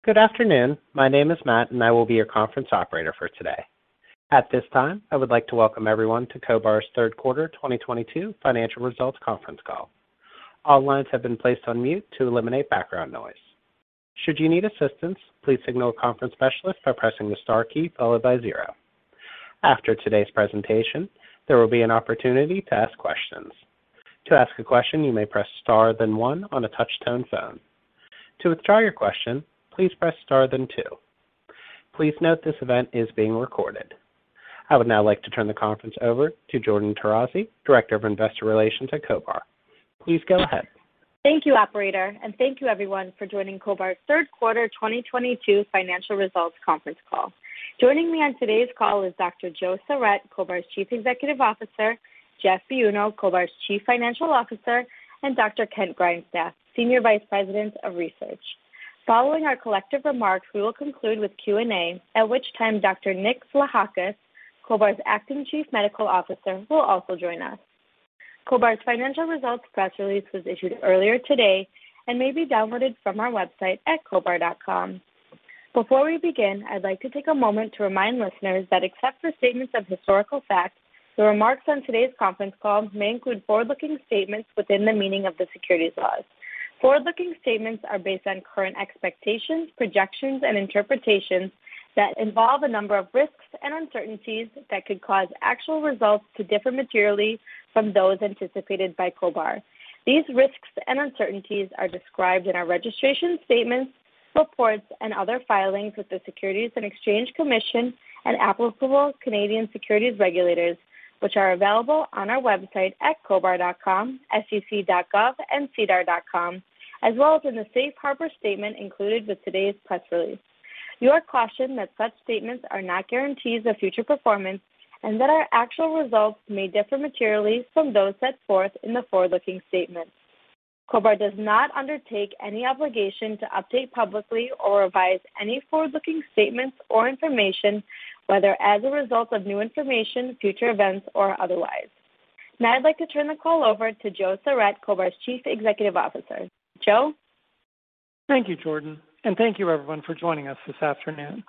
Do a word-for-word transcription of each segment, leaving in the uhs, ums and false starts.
Good afternoon. My name is Matt, and I will be your conference operator for today. At this time, I would like to welcome everyone to CohBar's third quarter twenty twenty-two financial results conference call. All lines have been placed on mute to eliminate background noise. Should you need assistance, please signal a conference specialist by pressing the star key followed by zero. After today's presentation, there will be an opportunity to ask questions. To ask a question, you may press star then one on a touch-tone phone. To withdraw your question, please press star then two. Please note this event is being recorded. I would now like to turn the conference over to Jordyn Tarazi, Director of Investor Relations at CohBar. Please go ahead. Thank you, operator, and thank you everyone for joining CohBar's third quarter twenty twenty-two financial results conference call. Joining me on today's call is Doctor Joe Sarret, CohBar's Chief Executive Officer, Jeff Biuno, CohBar's Chief Financial Officer, and Doctor Kent Grindstaff, Senior Vice President of Research. Following our collective remarks, we will conclude with Q and A, at which time Doctor Nick Vlahakis, CohBar's Acting Chief Medical Officer, will also join us. CohBar's financial results press release was issued earlier today and may be downloaded from our website at cohbar dot com. Before we begin, I'd like to take a moment to remind listeners that except for statements of historical fact, the remarks on today's conference call may include forward-looking statements within the meaning of the securities laws. Forward-looking statements are based on current expectations, projections, and interpretations that involve a number of risks and uncertainties that could cause actual results to differ materially from those anticipated by CohBar. These risks and uncertainties are described in our registration statements, reports, and other filings with the Securities and Exchange Commission and applicable Canadian securities regulators, which are available on our website at cohbar dot com, S E C dot gov, and C D A R dot com, as well as in the safe harbor statement included with today's press release. You are cautioned that such statements are not guarantees of future performance and that our actual results may differ materially from those set forth in the forward-looking statements. CohBar does not undertake any obligation to update publicly or revise any forward-looking statements or information, whether as a result of new information, future events, or otherwise. Now I'd like to turn the call over to Joe Sarret, CohBar's Chief Executive Officer. Joe? Thank you, Jordyn, and thank you everyone for joining us this afternoon.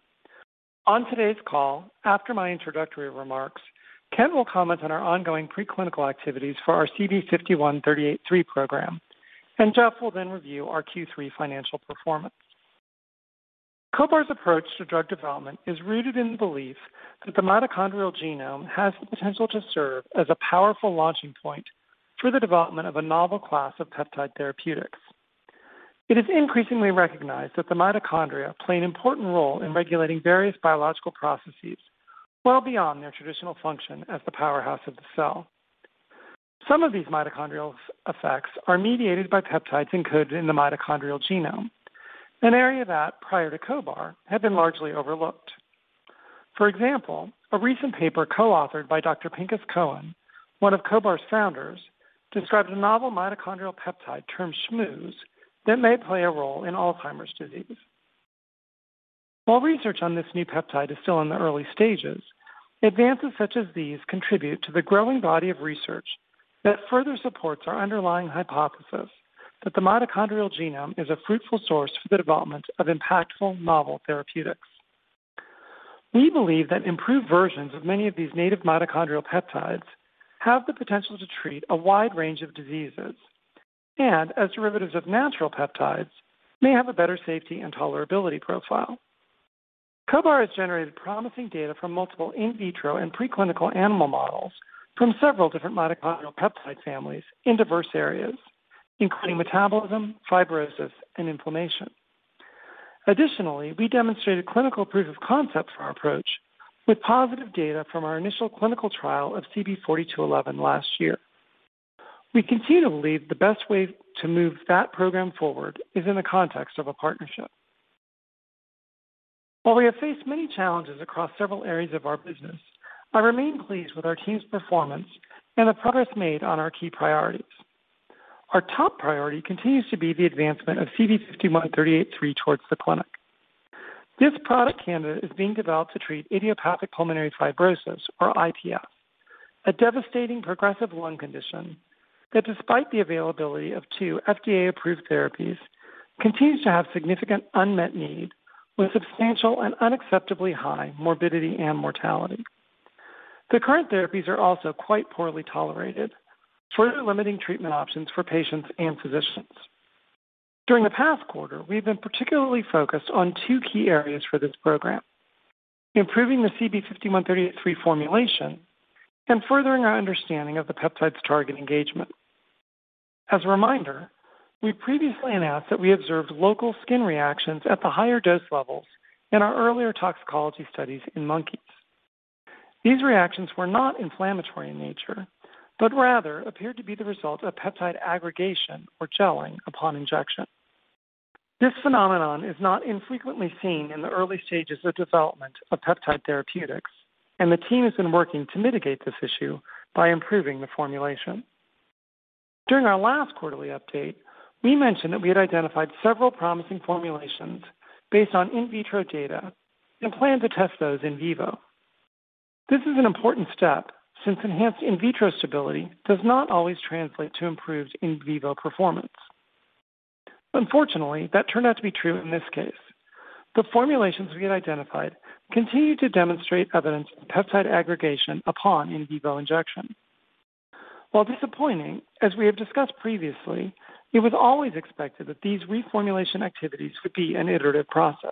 On today's call, after my introductory remarks, Kent will comment on our ongoing preclinical activities for our C B five one three eight three program, and Jeff will then review our Q three financial performance. CohBar's approach to drug development is rooted in the belief that the mitochondrial genome has the potential to serve as a powerful launching point for the development of a novel class of peptide therapeutics. It is increasingly recognized that the mitochondria play an important role in regulating various biological processes, well beyond their traditional function as the powerhouse of the cell. Some of these mitochondrial effects are mediated by peptides encoded in the mitochondrial genome, an area that, prior to CohBar, had been largely overlooked. For example, a recent paper co-authored by Doctor Pinchas Cohen, one of CohBar's founders, described a novel mitochondrial peptide termed schmooze that may play a role in Alzheimer's disease. While research on this new peptide is still in the early stages, advances such as these contribute to the growing body of research that further supports our underlying hypothesis that the mitochondrial genome is a fruitful source for the development of impactful novel therapeutics. We believe that improved versions of many of these native mitochondrial peptides have the potential to treat a wide range of diseases, and as derivatives of natural peptides, may have a better safety and tolerability profile. CohBar has generated promising data from multiple in vitro and preclinical animal models from several different mitochondrial peptide families in diverse areas, including metabolism, fibrosis, and inflammation. Additionally, we demonstrated clinical proof of concept for our approach with positive data from our initial clinical trial of C B four two one one last year. We continue to believe the best way to move that program forward is in the context of a partnership. While we have faced many challenges across several areas of our business, I remain pleased with our team's performance and the progress made on our key priorities. Our top priority continues to be the advancement of C B five one three eight three towards the clinic. This product candidate is being developed to treat idiopathic pulmonary fibrosis, or I P F, a devastating progressive lung condition that, despite the availability of two F D A-approved therapies, continues to have significant unmet need with substantial and unacceptably high morbidity and mortality. The current therapies are also quite poorly tolerated, further limiting treatment options for patients and physicians. During the past quarter, we've been particularly focused on two key areas for this program: improving the C B five one three eight three formulation and furthering our understanding of the peptide's target engagement. As a reminder, we previously announced that we observed local skin reactions at the higher dose levels in our earlier toxicology studies in monkeys. These reactions were not inflammatory in nature, but rather appeared to be the result of peptide aggregation or gelling upon injection. This phenomenon is not infrequently seen in the early stages of development of peptide therapeutics, and the team has been working to mitigate this issue by improving the formulation. During our last quarterly update, we mentioned that we had identified several promising formulations based on in vitro data and plan to test those in vivo. This is an important step since enhanced in vitro stability does not always translate to improved in vivo performance. Unfortunately, that turned out to be true in this case. The formulations we had identified continue to demonstrate evidence of peptide aggregation upon in vivo injection. While disappointing, as we have discussed previously, it was always expected that these reformulation activities would be an iterative process.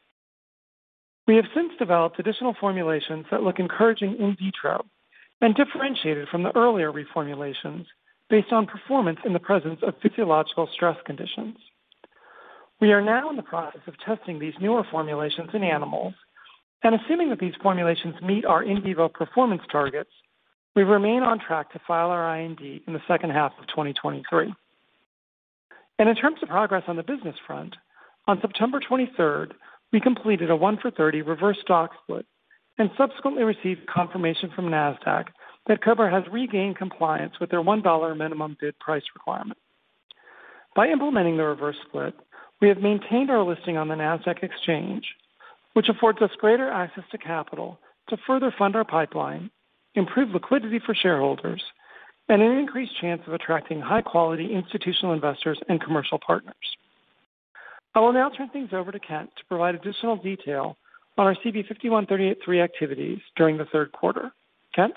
We have since developed additional formulations that look encouraging in vitro and differentiated from the earlier reformulations based on performance in the presence of physiological stress conditions. We are now in the process of testing these newer formulations in animals, and assuming that these formulations meet our in vivo performance targets, we remain on track to file our I N D in the second half of twenty twenty-three. And in terms of progress on the business front, on September twenty-third, we completed a one for thirty reverse stock split and subsequently received confirmation from NASDAQ that CohBar has regained compliance with their one dollar minimum bid price requirement. By implementing the reverse split, we have maintained our listing on the NASDAQ exchange, which affords us greater access to capital to further fund our pipeline, improve liquidity for shareholders, and an increased chance of attracting high-quality institutional investors and commercial partners. I will now turn things over to Kent to provide additional detail on our C B five one three eight three activities during the third quarter. Kent?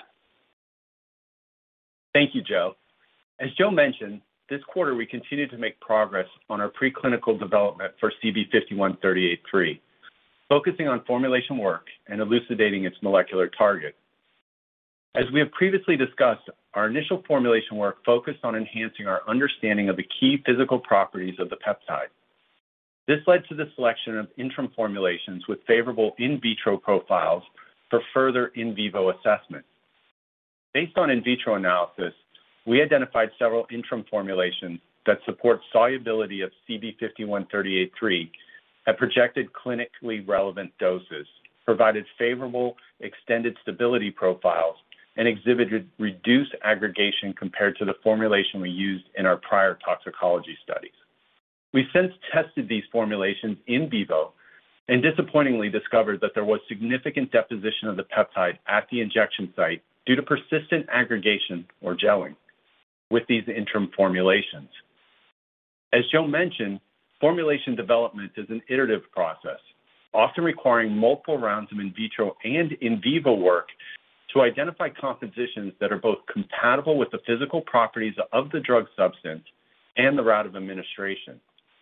Thank you, Joe. As Joe mentioned, this quarter we continued to make progress on our preclinical development for C B five one three eight three, focusing on formulation work and elucidating its molecular target. As we have previously discussed, our initial formulation work focused on enhancing our understanding of the key physical properties of the peptide. This led to the selection of interim formulations with favorable in vitro profiles for further in vivo assessment. Based on in vitro analysis, we identified several interim formulations that support solubility of C B five one three eight three at projected clinically relevant doses, provided favorable extended stability profiles, and exhibited reduced aggregation compared to the formulation we used in our prior toxicology studies. We've since tested these formulations in vivo and disappointingly discovered that there was significant deposition of the peptide at the injection site due to persistent aggregation or gelling with these interim formulations. As Joe mentioned, formulation development is an iterative process, often requiring multiple rounds of in vitro and in vivo work to identify compositions that are both compatible with the physical properties of the drug substance and the route of administration.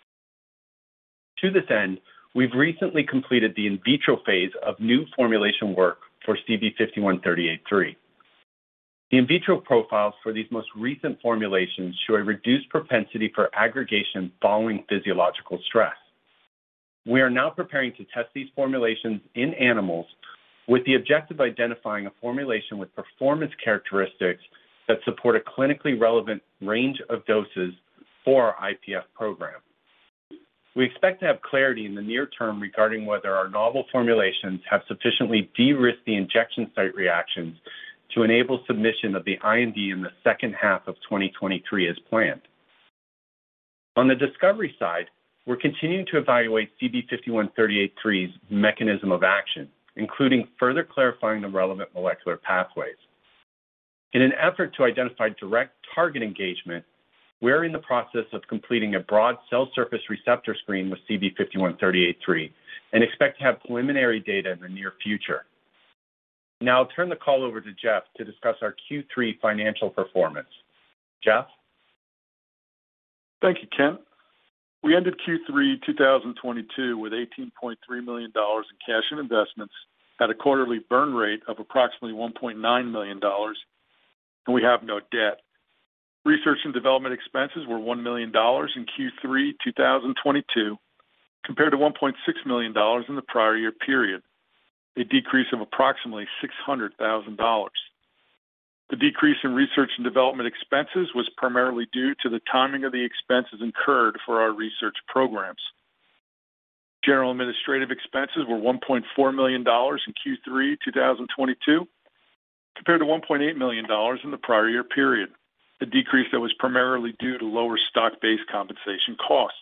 To this end, we've recently completed the in vitro phase of new formulation work for C B five one three eight three. The in vitro profiles for these most recent formulations show a reduced propensity for aggregation following physiological stress. We are now preparing to test these formulations in animals with the objective of identifying a formulation with performance characteristics that support a clinically relevant range of doses for our I P F program. We expect to have clarity in the near term regarding whether our novel formulations have sufficiently de-risked the injection site reactions to enable submission of the I N D in the second half of twenty twenty-three as planned. On the discovery side, we're continuing to evaluate C B five one three eight three's mechanism of action, including further clarifying the relevant molecular pathways. In an effort to identify direct target engagement, we're in the process of completing a broad cell surface receptor screen with C B five one three eight three and expect to have preliminary data in the near future. Now I'll turn the call over to Jeff to discuss our Q three financial performance. Jeff? Thank you, Kent. We ended Q three twenty twenty-two with eighteen point three million dollars in cash and investments at a quarterly burn rate of approximately one point nine million dollars, and we have no debt. Research and development expenses were one million dollars in Q three twenty twenty-two, compared to one point six million dollars in the prior year period, a decrease of approximately six hundred thousand dollars. The decrease in research and development expenses was primarily due to the timing of the expenses incurred for our research programs. General administrative expenses were one point four million dollars in Q three twenty twenty-two, compared to one point eight million dollars in the prior year period, a decrease that was primarily due to lower stock-based compensation costs.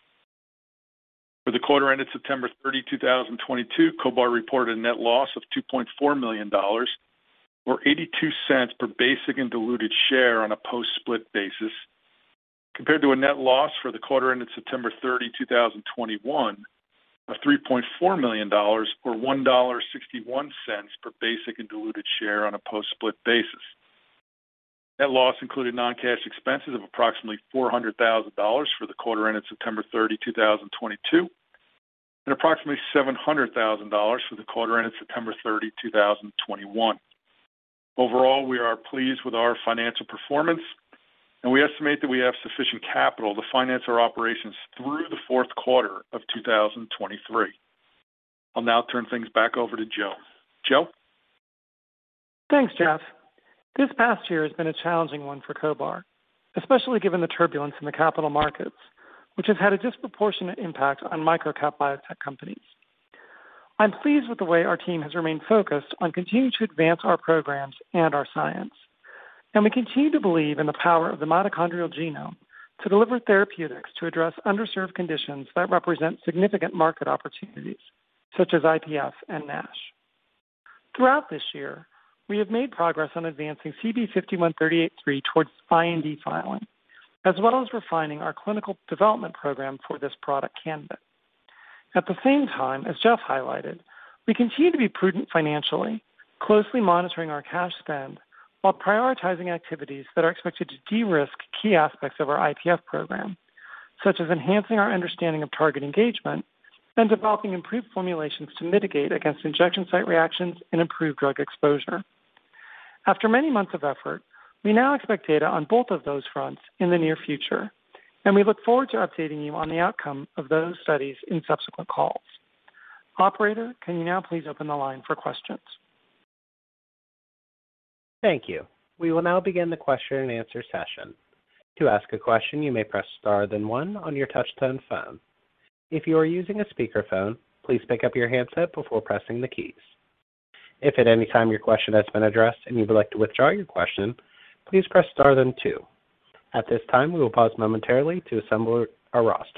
For the quarter ended September thirtieth, twenty twenty-two, CohBar reported a net loss of two point four million dollars, or eighty-two cents per basic and diluted share on a post-split basis, compared to a net loss for the quarter ended September thirtieth, twenty twenty-one of three point four million dollars, or one dollar and sixty-one cents per basic and diluted share on a post-split basis. Net loss included non-cash expenses of approximately four hundred thousand dollars for the quarter ended September thirtieth, twenty twenty-two, and approximately seven hundred thousand dollars for the quarter ended September thirtieth, twenty twenty-one. Overall, we are pleased with our financial performance, and we estimate that we have sufficient capital to finance our operations through the fourth quarter of two thousand twenty-three. I'll now turn things back over to Joe. Joe? Thanks, Jeff. This past year has been a challenging one for CohBar, especially given the turbulence in the capital markets, which has had a disproportionate impact on microcap biotech companies. I'm pleased with the way our team has remained focused on continuing to advance our programs and our science. And we continue to believe in the power of the mitochondrial genome to deliver therapeutics to address underserved conditions that represent significant market opportunities, such as I P F and NASH. Throughout this year, we have made progress on advancing C B five one three eight three towards I N D filing, as well as refining our clinical development program for this product candidate. At the same time, as Jeff highlighted, we continue to be prudent financially, closely monitoring our cash spend, while prioritizing activities that are expected to de-risk key aspects of our I P F program, such as enhancing our understanding of target engagement and developing improved formulations to mitigate against injection site reactions and improve drug exposure. After many months of effort, we now expect data on both of those fronts in the near future, and we look forward to updating you on the outcome of those studies in subsequent calls. Operator, can you now please open the line for questions? Thank you. We will now begin the question and answer session. To ask a question, you may press star then one on your touch-tone phone. If you are using a speakerphone, please pick up your handset before pressing the keys. If at any time your question has been addressed and you would like to withdraw your question, please press star then two. At this time, we will pause momentarily to assemble our roster.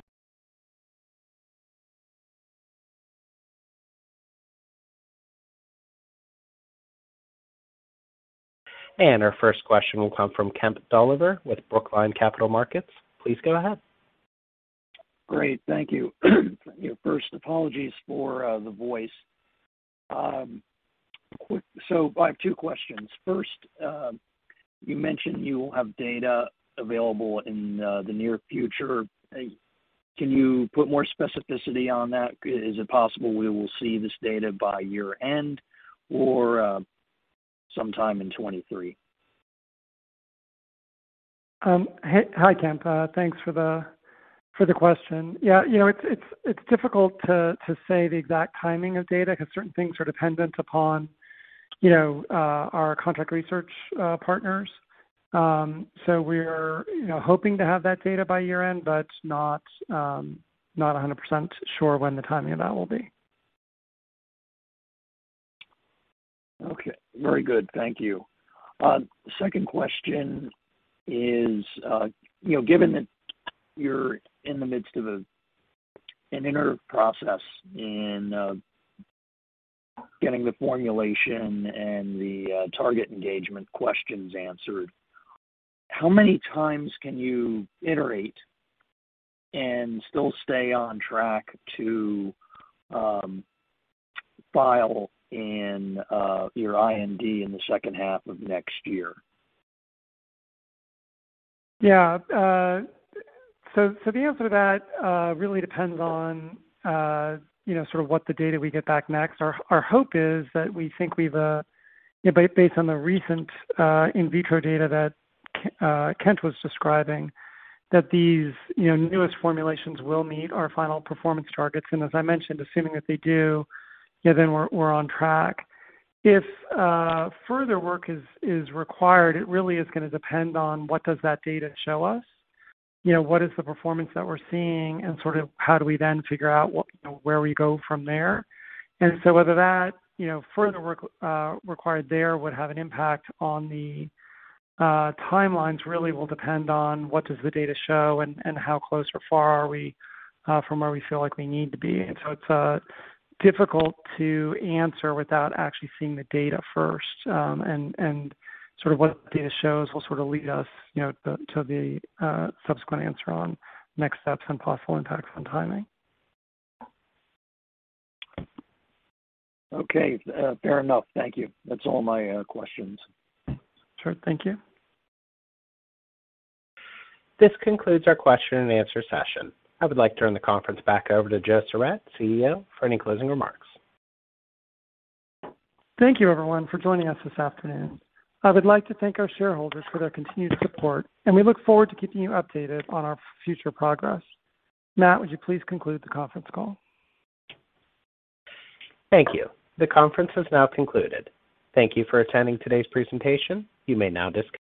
And our first question will come from Kemp Dolliver with Brookline Capital Markets. Please go ahead. Great, thank you. First, apologies for uh, the voice. Um, quick, so I have two questions. First, uh, you mentioned you will have data available in uh, the near future. Can you put more specificity on that? Is it possible we will see this data by year end or uh, sometime in twenty-three? Um, hey, hi, Kemp. Uh, thanks for the for the question. Yeah, you know, it's it's it's difficult to to say the exact timing of data because certain things are dependent upon, you know, uh, our contract research uh, partners. Um, so we're, you know, hoping to have that data by year end, but not um, not one hundred percent sure when the timing of that will be. Okay, very good. Thank you. Uh, the second question is, uh, you know, given that you're in the midst of a, an inner process in uh, getting the formulation and the uh, target engagement questions answered, how many times can you iterate and still stay on track to um, file in uh, your I N D in the second half of next year? Yeah. Uh, so, so the answer to that uh, really depends on uh, you know sort of what the data we get back next. Our our hope is that we think we've uh, you know, based on the recent uh, in vitro data that uh, Kent was describing, that these you know newest formulations will meet our final performance targets. And as I mentioned, assuming that they do, yeah, then we're we're on track. If uh, further work is is required, it really is going to depend on what does that data show us. You know, what is the performance that we're seeing, and sort of how do we then figure out what, you know, where we go from there. And so whether that you know further work uh, required there would have an impact on the uh, timelines really will depend on what does the data show and, and how close or far are we uh, from where we feel like we need to be. And so it's uh, difficult to answer without actually seeing the data first, um, and and sort of what the data shows will sort of lead us, you know, to, to the uh, subsequent answer on next steps and possible impacts on timing. Okay, uh, fair enough. Thank you. That's all my uh, questions. Sure, thank you. This concludes our question and answer session. I would like to turn the conference back over to Joe Surratt, C E O, for any closing remarks. Thank you, everyone, for joining us this afternoon. I would like to thank our shareholders for their continued support, and we look forward to keeping you updated on our future progress. Matt, would you please conclude the conference call? Thank you. The conference has now concluded. Thank you for attending today's presentation. You may now disconnect.